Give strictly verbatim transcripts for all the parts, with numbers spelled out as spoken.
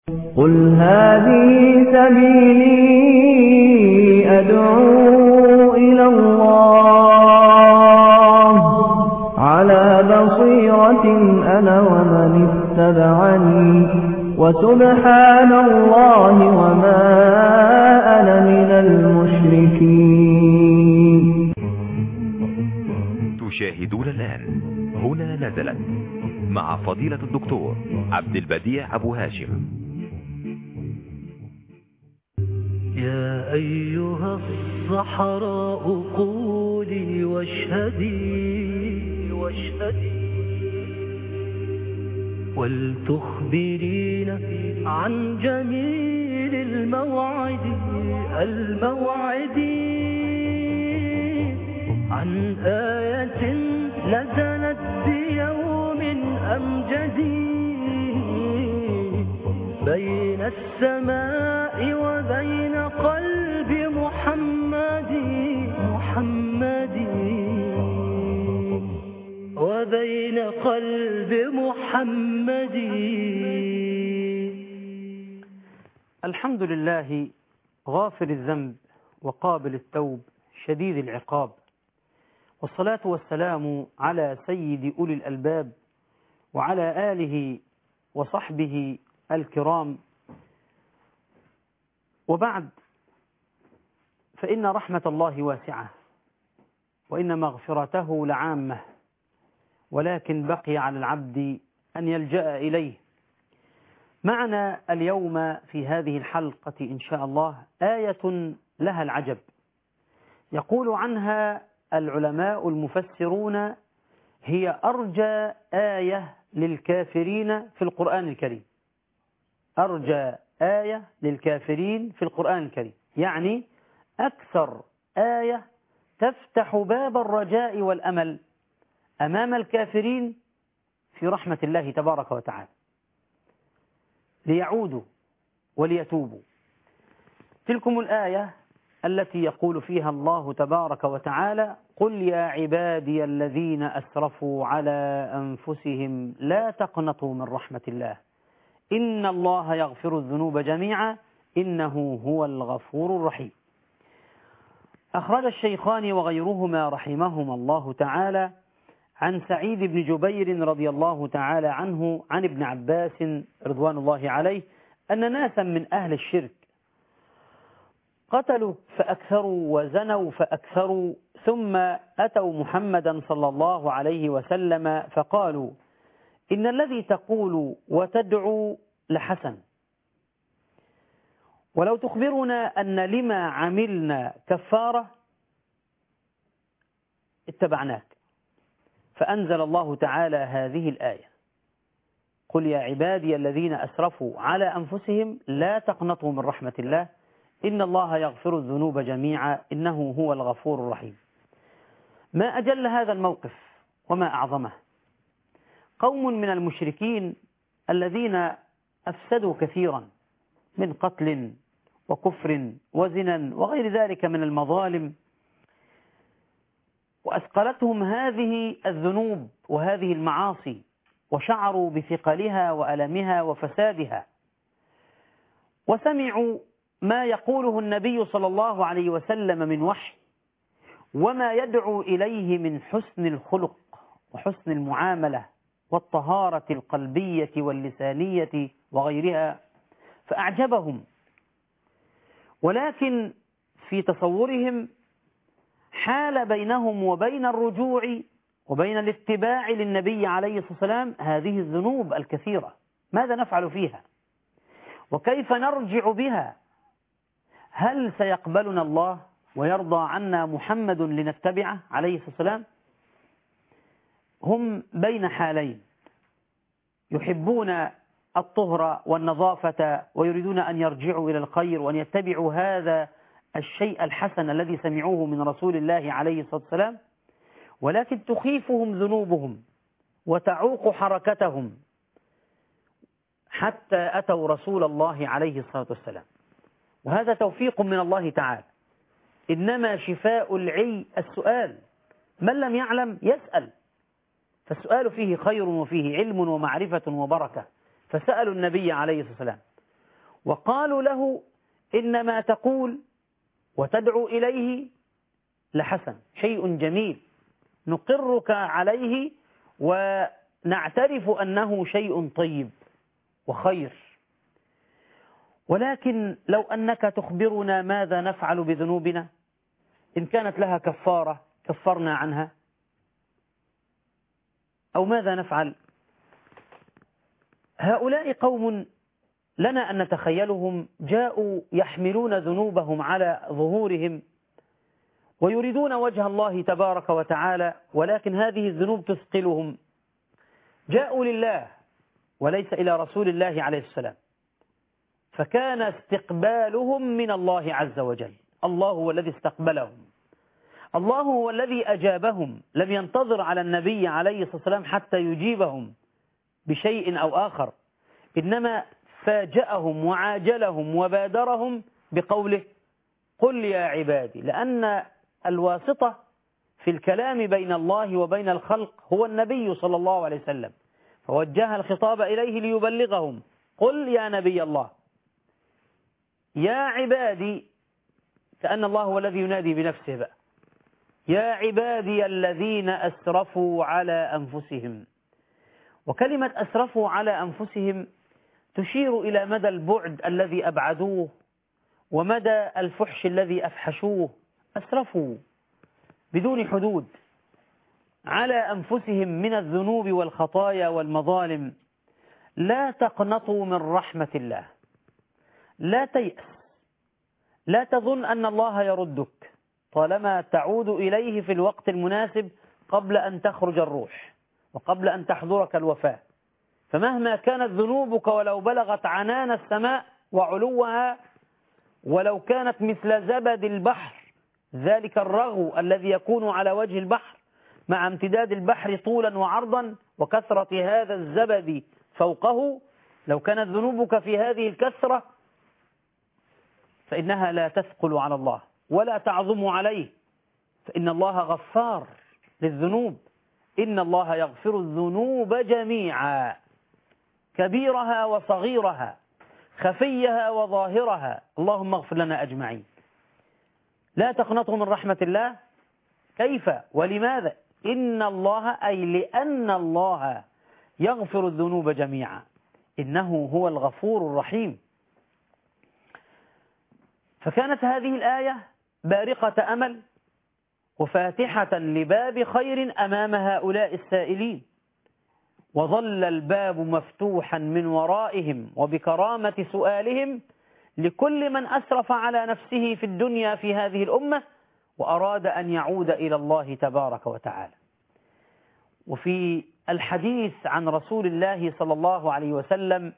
قل هذه سبيلي أدعو إلى الله على بصيرة أنا ومن اتبعني وسبحان الله وما أنا من المشركين. تشاهدون الآن هنا نزلت مع فضيلة الدكتور عبد البديع أبو هاشم. يا أيها الصحراء قولي واشهدي واشهدي ولتخبرين عن جميل الموعد الموعد عن آية نزلت بيوم أمجد بين السماء وبين قلب محمد محمد وبين قلب محمد. الحمد لله غافر الذنب وقابل التوب شديد العقاب، والصلاة والسلام على سيد أولي الألباب وعلى آله وصحبه الكرام، وبعد، فإن رحمة الله واسعة وإن مغفرته لعامة، ولكن بقي على العبد أن يلجأ إليه. معنا اليوم في هذه الحلقة إن شاء الله آية لها العجب، يقول عنها العلماء المفسرون هي أرجى آية للكافرين في القرآن الكريم. أرجى آية للكافرين في القرآن الكريم، يعني أكثر آية تفتح باب الرجاء والأمل أمام الكافرين في رحمة الله تبارك وتعالى ليعودوا وليتوبوا. تلكم الآية التي يقول فيها الله تبارك وتعالى: قل يا عبادي الذين أسرفوا على أنفسهم لا تقنطوا من رحمة الله إن الله يغفر الذنوب جميعا إنه هو الغفور الرحيم. أخرج الشيخان وغيرهما رحمهما الله تعالى عن سعيد بن جبير رضي الله تعالى عنه عن ابن عباس رضوان الله عليه أن ناسا من أهل الشرك قتلوا فأكثروا وزنوا فأكثروا، ثم أتوا محمدا صلى الله عليه وسلم فقالوا: إن الذي تقول وتدعو لحسن، ولو تخبرنا أن لما عملنا كفارة اتبعناك. فأنزل الله تعالى هذه الآية: قل يا عبادي الذين أسرفوا على أنفسهم لا تقنطوا من رحمة الله إن الله يغفر الذنوب جميعا إنه هو الغفور الرحيم. ما أجل هذا الموقف وما أعظمه. قوم من المشركين الذين أفسدوا كثيرا من قتل وكفر وزنا وغير ذلك من المظالم، وأثقلتهم هذه الذنوب وهذه المعاصي، وشعروا بثقلها وألمها وفسادها، وسمعوا ما يقوله النبي صلى الله عليه وسلم من وحي وما يدعو إليه من حسن الخلق وحسن المعاملة والطهارة القلبية واللسانية وغيرها، فأعجبهم. ولكن في تصورهم حال بينهم وبين الرجوع وبين الاتباع للنبي عليه الصلاة والسلام هذه الذنوب الكثيرة. ماذا نفعل فيها؟ وكيف نرجع بها؟ هل سيقبلنا الله ويرضى عنا محمد لنتبعه عليه الصلاة والسلام؟ هم بين حالين، يحبون الطهر والنظافة ويريدون أن يرجعوا إلى الخير وأن يتبعوا هذا الشيء الحسن الذي سمعوه من رسول الله عليه الصلاة والسلام، ولكن تخيفهم ذنوبهم وتعوق حركتهم حتى أتوا رسول الله عليه الصلاة والسلام. وهذا توفيق من الله تعالى. إنما شفاء العي السؤال، من لم يعلم يسأل، فالسؤال فيه خير وفيه علم ومعرفة وبركة. فسألوا النبي عليه الصلاة والسلام وقالوا له إن ما تقول وتدعو إليه لحسن، شيء جميل نقرك عليه ونعترف أنه شيء طيب وخير، ولكن لو أنك تخبرنا ماذا نفعل بذنوبنا، إن كانت لها كفارة كفرنا عنها، أو ماذا نفعل؟ هؤلاء قوم لنا أن نتخيلهم جاءوا يحملون ذنوبهم على ظهورهم ويريدون وجه الله تبارك وتعالى، ولكن هذه الذنوب تثقلهم. جاءوا لله وليس إلى رسول الله عليه السلام، فكان استقبالهم من الله عز وجل. الله هو الذي استقبلهم، الله هو الذي أجابهم، لم ينتظر على النبي عليه الصلاة والسلام حتى يجيبهم بشيء أو آخر، إنما فاجأهم وعاجلهم وبادرهم بقوله قل يا عبادي، لأن الواسطة في الكلام بين الله وبين الخلق هو النبي صلى الله عليه وسلم، فوجه الخطاب إليه ليبلغهم. قل يا نبي الله، يا عبادي، كأن الله هو الذي ينادي بنفسه بقى، يا عبادي الذين أسرفوا على أنفسهم. وكلمة أسرفوا على أنفسهم تشير إلى مدى البعد الذي أبعدوه ومدى الفحش الذي أفحشوه. أسرفوا بدون حدود على أنفسهم من الذنوب والخطايا والمظالم. لا تقنطوا من رحمة الله، لا تيأس، لا تظن أن الله يردك طالما تعود إليه في الوقت المناسب قبل أن تخرج الروح وقبل أن تحضرك الوفاة. فمهما كانت ذنوبك ولو بلغت عنان السماء وعلوها، ولو كانت مثل زبد البحر، ذلك الرغو الذي يكون على وجه البحر مع امتداد البحر طولا وعرضا وكثرة هذا الزبد فوقه، لو كانت ذنوبك في هذه الكثرة فإنها لا تثقل على الله ولا تعظم عليه، فإن الله غفار للذنوب. إن الله يغفر الذنوب جميعا، كبيرها وصغيرها، خفيها وظاهرها، اللهم اغفر لنا أجمعين. لا تقنطوا من رحمة الله. كيف ولماذا؟ إن الله، أي لأن الله يغفر الذنوب جميعا، إنه هو الغفور الرحيم. فكانت هذه الآية بارقة أمل وفاتحة لباب خير أمام هؤلاء السائلين، وظل الباب مفتوحا من ورائهم وبكرامة سؤالهم لكل من أسرف على نفسه في الدنيا في هذه الأمة وأراد أن يعود إلى الله تبارك وتعالى. وفي الحديث عن رسول الله صلى الله عليه وسلم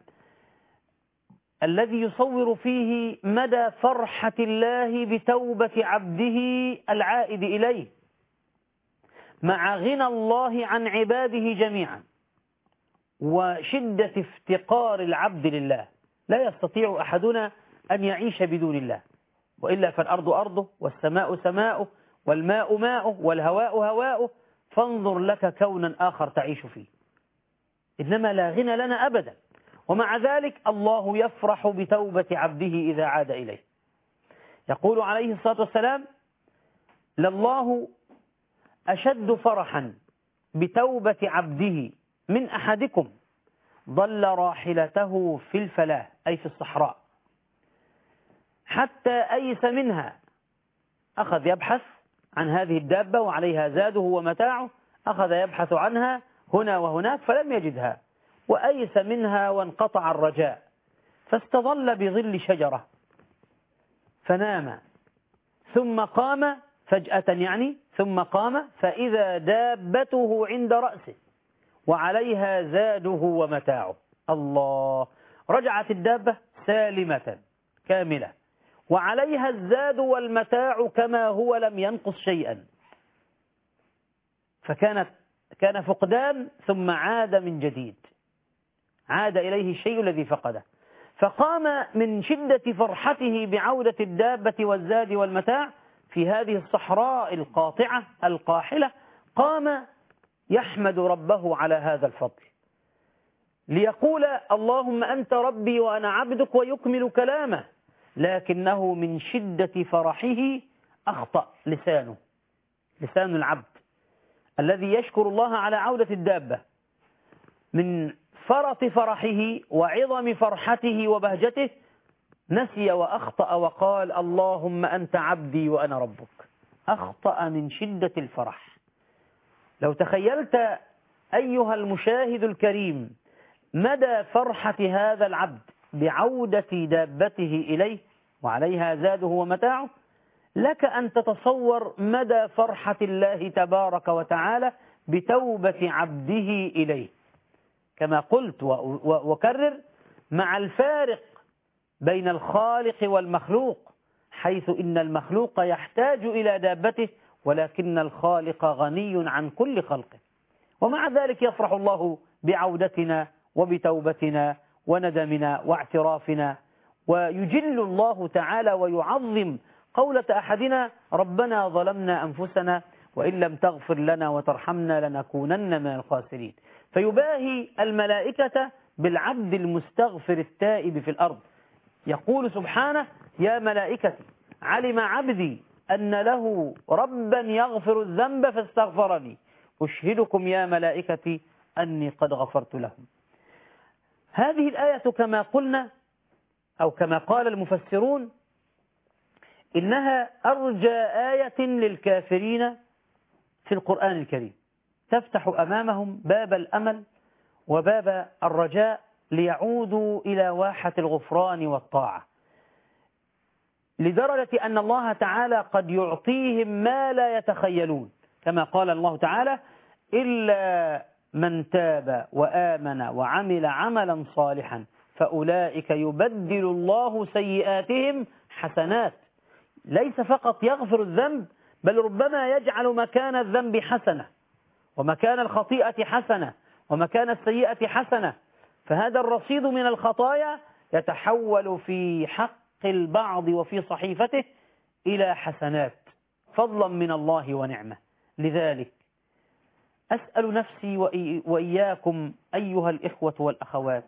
الذي يصور فيه مدى فرحة الله بتوبة عبده العائد إليه مع غنى الله عن عباده جميعا وشدة افتقار العبد لله، لا يستطيع أحدنا أن يعيش بدون الله، وإلا فالأرض أرضه والسماء سماؤه والماء ماؤه والهواء هواؤه، فانظر لك كونا آخر تعيش فيه. إنما لا غنى لنا أبدا، ومع ذلك الله يفرح بتوبة عبده إذا عاد إليه. يقول عليه الصلاة والسلام: لله أشد فرحا بتوبة عبده من أحدكم ضل راحلته في الفلاة، أي في الصحراء، حتى أيس منها، أخذ يبحث عن هذه الدابة وعليها زاده ومتاعه، أخذ يبحث عنها هنا وهناك فلم يجدها، وأيس منها وانقطع الرجاء، فاستظل بظل شجرة فنام، ثم قام فجأة يعني ثم قام فإذا دابته عند رأسه وعليها زاده ومتاعه. الله، رجعت الدابة سالمة كاملة وعليها الزاد والمتاع كما هو، لم ينقص شيئا. فكانت كان فقدان ثم عاد من جديد، عاد إليه الشيء الذي فقده، فقام من شدة فرحته بعودة الدابة والزاد والمتاع في هذه الصحراء القاطعة القاحلة، قام يحمد ربه على هذا الفضل، ليقول اللهم أنت ربي وأنا عبدك ويكمل كلامه، لكنه من شدة فرحه أخطأ لسانه، لسان العبد الذي يشكر الله على عودة الدابة، من فرط فرحه وعظم فرحته وبهجته نسي وأخطأ وقال اللهم أنت عبدي وأنا ربك. أخطأ من شدة الفرح. لو تخيلت أيها المشاهد الكريم مدى فرحة هذا العبد بعودة دابته إليه وعليها زاده ومتاعه، لك أن تتصور مدى فرحة الله تبارك وتعالى بتوبة عبده إليه. كما قلت وكرر، مع الفارق بين الخالق والمخلوق، حيث إن المخلوق يحتاج إلى دابته ولكن الخالق غني عن كل خلقه، ومع ذلك يفرح الله بعودتنا وبتوبتنا وندمنا واعترافنا، ويجل الله تعالى ويعظم قولة أحدنا ربنا ظلمنا أنفسنا وإن لم تغفر لنا وترحمنا لنكونن من الخاسرين. فيباهي الملائكة بالعبد المستغفر التائب في الأرض، يقول سبحانه يا ملائكتي علم عبدي أن له ربا يغفر الذنب فاستغفرني أشهدكم يا ملائكتي أني قد غفرت لهم. هذه الآية كما قلنا أو كما قال المفسرون إنها أرجى آية للكافرين في القرآن الكريم، تفتح أمامهم باب الأمل وباب الرجاء ليعودوا إلى واحة الغفران والطاعة، لدرجة أن الله تعالى قد يعطيهم ما لا يتخيلون، كما قال الله تعالى إلا من تاب وآمن وعمل عملا صالحا فأولئك يبدل الله سيئاتهم حسنات. ليس فقط يغفر الذنب، بل ربما يجعل مكان الذنب حسنة، ومكان الخطيئة حسنة، ومكان السيئة حسنة، فهذا الرصيد من الخطايا يتحول في حق البعض وفي صحيفته إلى حسنات فضلا من الله ونعمة. لذلك أسأل نفسي وإياكم أيها الإخوة والأخوات،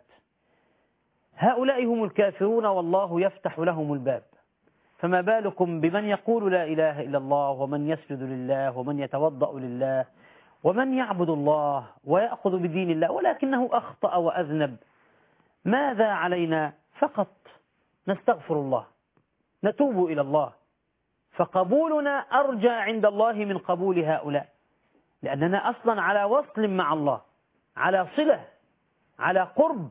هؤلاء هم الكافرون والله يفتح لهم الباب، فما بالكم بمن يقول لا إله إلا الله ومن يسجد لله ومن يتوضأ لله ومن يعبد الله ويأخذ بدين الله ولكنه أخطأ وأذنب؟ ماذا علينا؟ فقط نستغفر الله، نتوب إلى الله، فقبولنا أرجى عند الله من قبول هؤلاء، لأننا أصلا على وصل مع الله، على صلة، على قرب،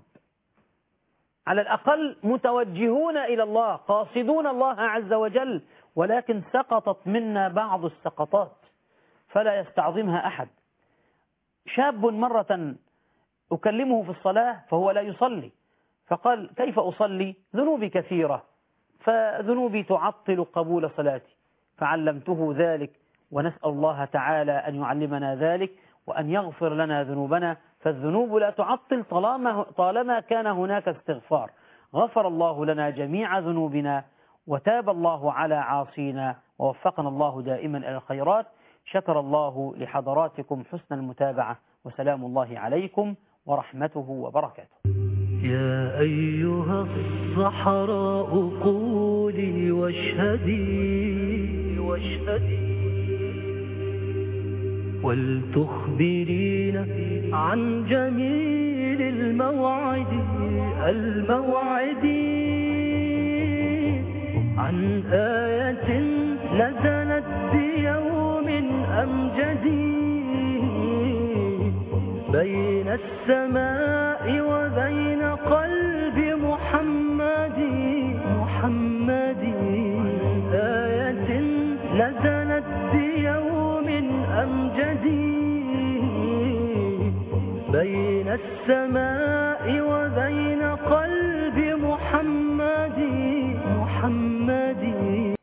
على الأقل متوجهون إلى الله، قاصدون الله عز وجل، ولكن سقطت منا بعض السقطات فلا يستعظمها أحد. شاب مرة أكلمه في الصلاة فهو لا يصلي، فقال كيف أصلي؟ ذنوبي كثيرة، فذنوبي تعطل قبول صلاتي، فعلمته ذلك، ونسأل الله تعالى أن يعلمنا ذلك وأن يغفر لنا ذنوبنا، فالذنوب لا تعطل طالما, طالما كان هناك استغفار. غفر الله لنا جميع ذنوبنا وتاب الله على عاصينا ووفقنا الله دائما إلى الخيرات. شكر الله لحضراتكم حسن المتابعة، وسلام الله عليكم ورحمته وبركاته. يا أيها الصحراء قولي واشهدي واشهدي ولتخبرين عن جميل الموعد الموعد عن آية نزلت بيوم أمجد بين السماء وبين قلب محمد محمد آية نزلت بيوم أمجد بين السماء وبين قلب محمد